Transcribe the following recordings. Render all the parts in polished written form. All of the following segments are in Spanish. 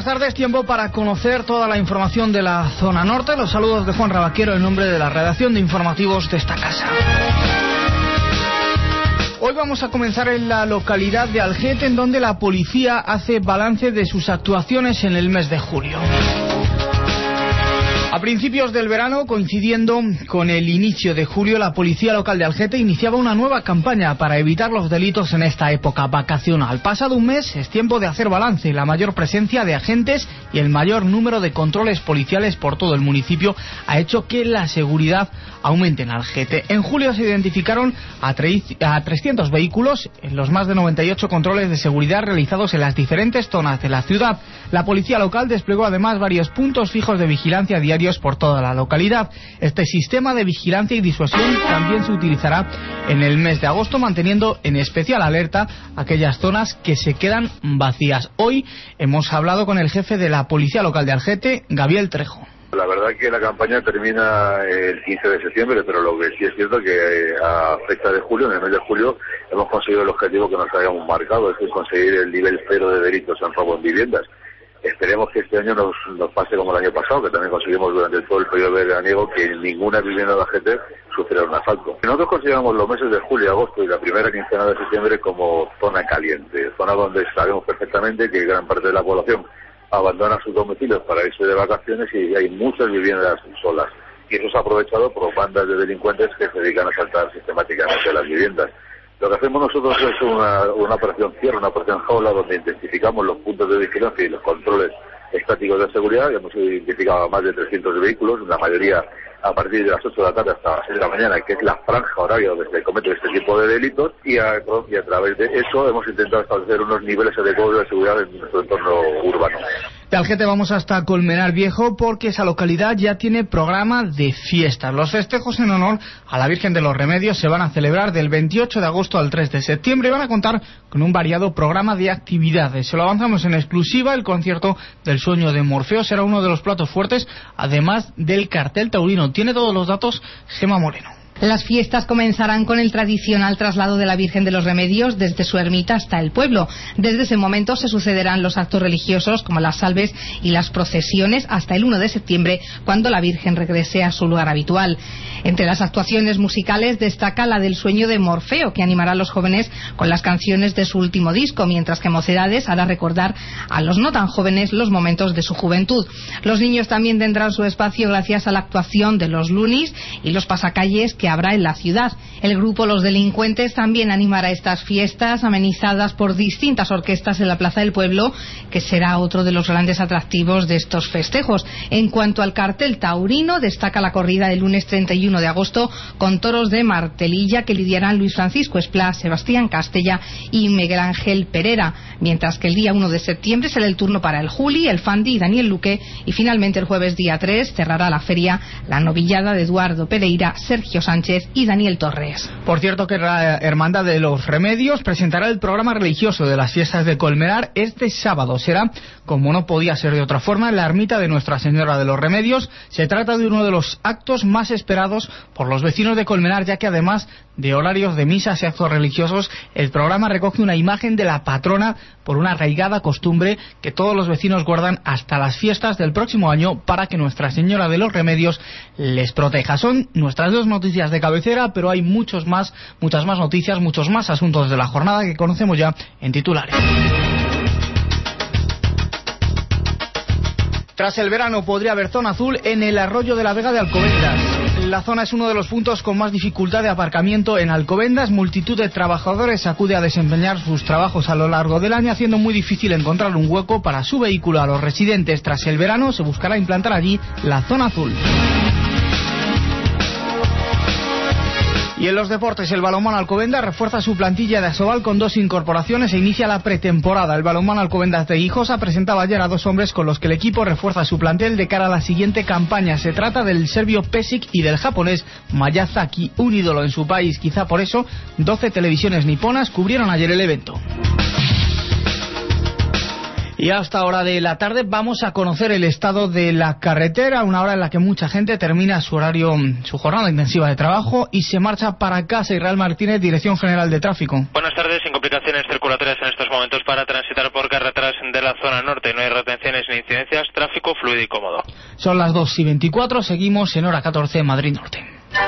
tardes, tiempo para conocer toda la información de la zona norte. Los saludos de Juan Rabaquero en nombre de la redacción de informativos de esta casa. Hoy vamos a comenzar en la localidad de Algete, en donde la policía hace balance de sus actuaciones en el mes de julio. A principios del verano, coincidiendo con el inicio de julio, la Policía Local de Algete iniciaba una nueva campaña para evitar los delitos en esta época vacacional. Pasado un mes, es tiempo de hacer balance. La mayor presencia de agentes y el mayor número de controles policiales por todo el municipio ha hecho que la seguridad aumente en Algete. En julio se identificaron a 300 vehículos en los más de 98 controles de seguridad realizados en las diferentes zonas de la ciudad. La Policía Local desplegó además varios puntos fijos de vigilancia diarios por toda la localidad. Este sistema de vigilancia y disuasión también se utilizará en el mes de agosto, manteniendo en especial alerta aquellas zonas que se quedan vacías. Hoy hemos hablado con el jefe de la Policía Local de Algete, Gabriel Trejo. La verdad que la campaña termina el 15 de septiembre, pero lo que sí es cierto que a fecha de julio, en el mes de julio, hemos conseguido el objetivo que nos habíamos marcado, es decir, conseguir el nivel cero de delitos en robo en viviendas. Esperemos que este año nos pase como el año pasado, que también conseguimos durante todo el periodo veraniego que ninguna vivienda de Algete sufriera un asalto. Nosotros consideramos los meses de julio, agosto y la primera quincena de septiembre como zona caliente, zona donde sabemos perfectamente que gran parte de la población abandona sus domicilios para irse de vacaciones y hay muchas viviendas solas. Y eso es aprovechado por bandas de delincuentes que se dedican a asaltar sistemáticamente las viviendas. Lo que hacemos nosotros es una operación cierre, una operación jaula, donde identificamos los puntos de vigilancia y los controles estáticos de seguridad. Hemos identificado a más de 300 vehículos, la mayoría a partir de las 8 de la tarde hasta las 6 de la mañana, que es la franja horaria donde se cometen este tipo de delitos, y a través de eso hemos intentado establecer unos niveles adecuados de seguridad en nuestro entorno urbano. De Algete vamos hasta Colmenar Viejo, porque esa localidad ya tiene programa de fiestas. Los festejos en honor a la Virgen de los Remedios se van a celebrar del 28 de agosto al 3 de septiembre y van a contar con un variado programa de actividades. Se lo avanzamos en exclusiva: el concierto del Sueño de Morfeo será uno de los platos fuertes, además del cartel taurino. Tiene todos los datos Gemma Moreno. Las fiestas comenzarán con el tradicional traslado de la Virgen de los Remedios desde su ermita hasta el pueblo. Desde ese momento se sucederán los actos religiosos como las salves y las procesiones hasta el 1 de septiembre, cuando la Virgen regrese a su lugar habitual. Entre las actuaciones musicales destaca la del Sueño de Morfeo, que animará a los jóvenes con las canciones de su último disco, mientras que Mocedades hará recordar a los no tan jóvenes los momentos de su juventud. Los niños también tendrán su espacio gracias a la actuación de los Lunis y los pasacalles que habrá en la ciudad. El grupo Los Delincuentes también animará estas fiestas, amenizadas por distintas orquestas en la Plaza del Pueblo, que será otro de los grandes atractivos de estos festejos. En cuanto al cartel taurino, destaca la corrida del lunes 31 de agosto con toros de Martelilla que lidiarán Luis Francisco Esplá, Sebastián Castella y Miguel Ángel Perera, mientras que el día 1 de septiembre será el turno para el Juli, el Fandi y Daniel Luque, y finalmente el jueves día 3 cerrará la feria la novillada de Eduardo Pereira, Sergio Sánchez y Daniel Torres. Por cierto, que la Hermandad de los Remedios presentará el programa religioso de las fiestas de Colmenar este sábado. Será, como no podía ser de otra forma, en la ermita de Nuestra Señora de los Remedios. Se trata de uno de los actos más esperados por los vecinos de Colmenar, ya que además de horarios de misas y actos religiosos, el programa recoge una imagen de la patrona por una arraigada costumbre que todos los vecinos guardan hasta las fiestas del próximo año para que Nuestra Señora de los Remedios les proteja. Son nuestras dos noticias de cabecera, pero hay muchas más noticias, muchos más asuntos de la jornada que conocemos ya en titulares. Tras el verano podría haber zona azul en el Arroyo de la Vega de Alcobendas. La zona es uno de los puntos con más dificultad de aparcamiento en Alcobendas. Multitud de trabajadores acude a desempeñar sus trabajos a lo largo del año, haciendo muy difícil encontrar un hueco para su vehículo. A los residentes, tras el verano, se buscará implantar allí la zona azul. Y en los deportes, el balonmano Alcobendas refuerza su plantilla de Asobal con 2 incorporaciones e inicia la pretemporada. El balonmano Alcobendas de Guijosa presentaba ayer a 2 hombres con los que el equipo refuerza su plantel de cara a la siguiente campaña. Se trata del serbio Pesic y del japonés Mayazaki, un ídolo en su país. Quizá por eso 12 televisiones niponas cubrieron ayer el evento. Y a esta hora de la tarde vamos a conocer el estado de la carretera, una hora en la que mucha gente termina su jornada intensiva de trabajo y se marcha para casa. Israel Martínez, Dirección General de Tráfico. Buenas tardes, sin complicaciones circulatorias en estos momentos para transitar por carreteras de la zona norte. No hay retenciones ni incidencias, tráfico fluido y cómodo. Son las 2:24, seguimos en hora 14 en Madrid Norte.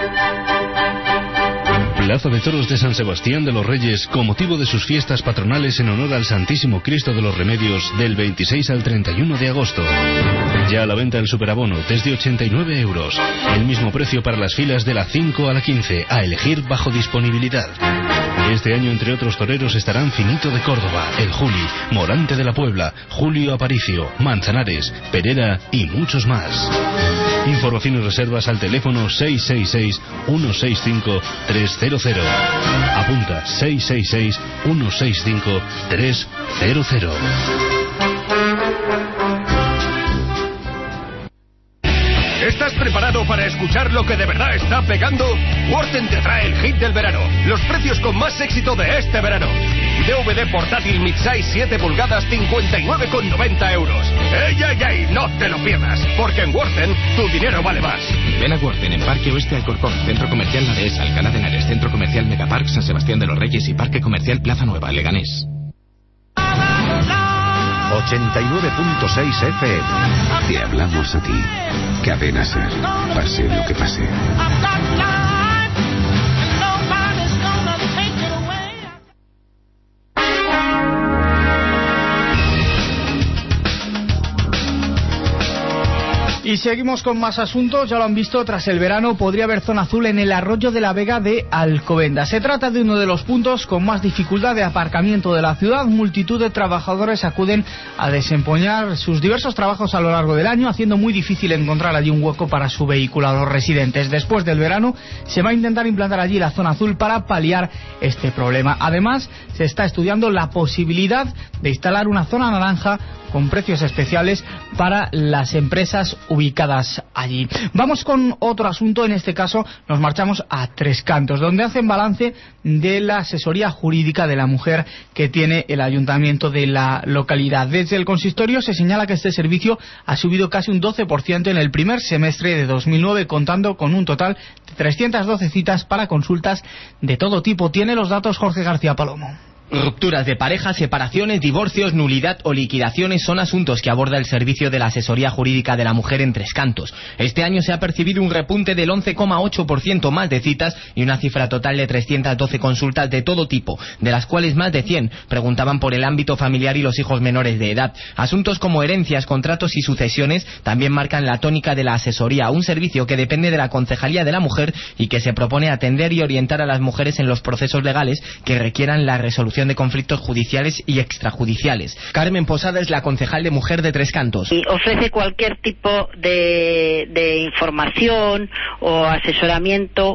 Plaza de Toros de San Sebastián de los Reyes, con motivo de sus fiestas patronales en honor al Santísimo Cristo de los Remedios, del 26 al 31 de agosto. Ya a la venta el superabono desde 89 euros. El mismo precio para las filas de la 5 a la 15, a elegir bajo disponibilidad. Este año, entre otros toreros, estarán Finito de Córdoba, El Juli, Morante de la Puebla, Julio Aparicio, Manzanares, Perera y muchos más. Información y reservas al teléfono 666-165-300. Apunta 666-165-300. ¿Estás preparado para escuchar lo que de verdad está pegando? Worten te trae el hit del verano. Los precios con más éxito de este verano. DVD portátil mid-size 7 pulgadas, 59,90 euros. ¡Ey, ey, ey! No te lo pierdas, porque en Worten tu dinero vale más. Ven a Worten en Parque Oeste Alcorcón, Centro Comercial La Dehesa, Alcalá de Henares, Centro Comercial Megapark San Sebastián de los Reyes y Parque Comercial Plaza Nueva, Leganés. 89.6 FM. Te hablamos a ti. Cadena Ser. Pase lo que pase. Y seguimos con más asuntos, ya lo han visto, tras el verano podría haber zona azul en el Arroyo de la Vega de Alcobendas. Se trata de uno de los puntos con más dificultad de aparcamiento de la ciudad. Multitud de trabajadores acuden a desempeñar sus diversos trabajos a lo largo del año, haciendo muy difícil encontrar allí un hueco para su vehículo a los residentes. Después del verano se va a intentar implantar allí la zona azul para paliar este problema. Además, se está estudiando la posibilidad de instalar una zona naranja con precios especiales para las empresas ubicadas allí. Vamos con otro asunto, en este caso nos marchamos a Tres Cantos, donde hacen balance de la asesoría jurídica de la mujer que tiene el ayuntamiento de la localidad. Desde el consistorio se señala que este servicio ha subido casi un 12% en el primer semestre de 2009, contando con un total de 312 citas para consultas de todo tipo. Tiene los datos Jorge García Palomo. Rupturas de pareja, separaciones, divorcios, nulidad o liquidaciones son asuntos que aborda el servicio de la asesoría jurídica de la mujer en Tres Cantos. Este año se ha percibido un repunte del 11,8% más de citas y una cifra total de 312 consultas de todo tipo, de las cuales más de 100 preguntaban por el ámbito familiar y los hijos menores de edad. Asuntos como herencias, contratos y sucesiones también marcan la tónica de la asesoría, un servicio que depende de la Concejalía de la Mujer y que se propone atender y orientar a las mujeres en los procesos legales que requieran la resolución de conflictos judiciales y extrajudiciales. Carmen Posada es la concejal de Mujer de Tres Cantos. Y ofrece cualquier tipo de información o asesoramiento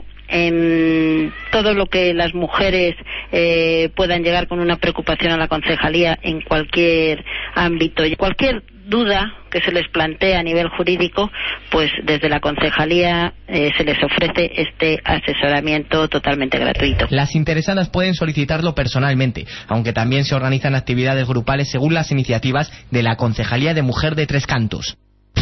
en todo lo que las mujeres puedan llegar con una preocupación a la concejalía en cualquier ámbito. Cualquier duda que se les plantea a nivel jurídico, pues desde la concejalía se les ofrece este asesoramiento totalmente gratuito. Las interesadas pueden solicitarlo personalmente, aunque también se organizan actividades grupales según las iniciativas de la Concejalía de Mujer de Tres Cantos.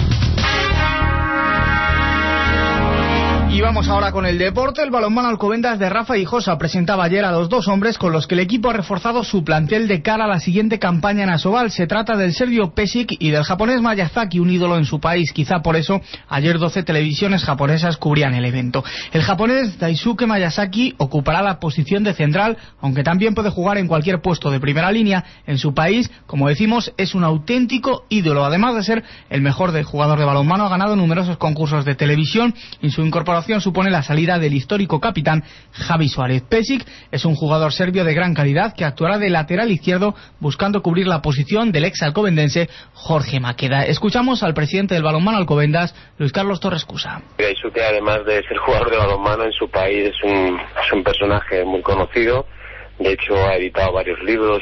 Y vamos ahora con el deporte. El balonmano Alcobendas de Rafa Hijosa presentaba ayer a los dos hombres con los que el equipo ha reforzado su plantel de cara a la siguiente campaña en Asobal. Se trata del serbio Pesic y del japonés Mayazaki, un ídolo en su país. Quizá por eso ayer 12 televisiones japonesas cubrían el evento. El japonés Daisuke Mayazaki ocupará la posición de central, aunque también puede jugar en cualquier puesto de primera línea. En su país, como decimos, es un auténtico ídolo. Además de ser el mejor jugador de balonmano, ha ganado numerosos concursos de televisión y su incorporación supone la salida del histórico capitán Javi Suárez. Pesic es un jugador serbio de gran calidad que actuará de lateral izquierdo buscando cubrir la posición del ex alcobendense Jorge Maqueda. Escuchamos al presidente del balonmano Alcobendas, Luis Carlos Torres Cusa. Daisuke, además de ser jugador de balonmano en su país, es un personaje muy conocido. De hecho, ha editado varios libros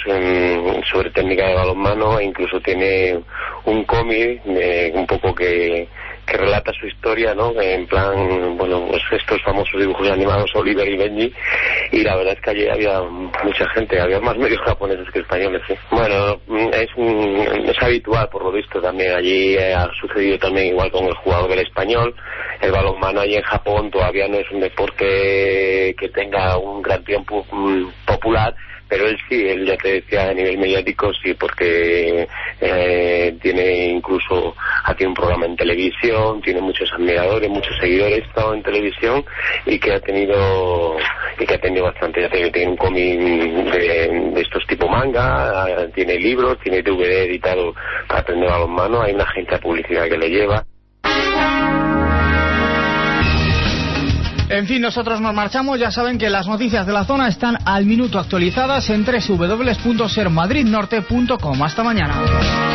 sobre técnica de balonmano e incluso tiene un cómic un poco que que relata su historia, ¿no? En plan, bueno, pues estos famosos dibujos animados Oliver y Benji, y la verdad es que allí había mucha gente, había más medios japoneses que españoles, ¿sí? Bueno, es habitual por lo visto también, allí ha sucedido también igual con el jugador del Español. El balonmano allí en Japón todavía no es un deporte que tenga un gran tiempo popular, pero él sí, él ya te decía a nivel mediático sí, porque tiene un programa en televisión, tiene muchos admiradores, muchos seguidores, ha estado en televisión y que ha tenido bastante, tiene un cómic de estos tipo manga, tiene libros, tiene DVD editado para aprender balonmano, hay una agencia de publicidad que le lleva. En fin, nosotros nos marchamos. Ya saben que las noticias de la zona están al minuto actualizadas en www.sermadridnorte.com. Hasta mañana.